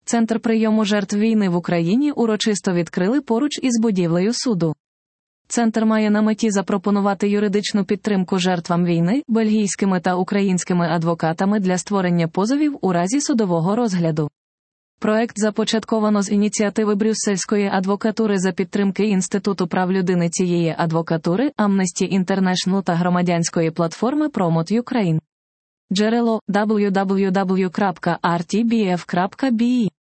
Центр прийому жертв війни в Україні урочисто відкрили поруч із будівлею суду. Центр має на меті запропонувати юридичну підтримку жертвам війни, бельгійськими та українськими адвокатами для створення позовів у разі судового розгляду. Проект започатковано з ініціативи Брюссельської адвокатури за підтримки Інституту прав людини цієї адвокатури, Amnesty International та громадянської платформи Promote Ukraine. Джерело www.rtbf.be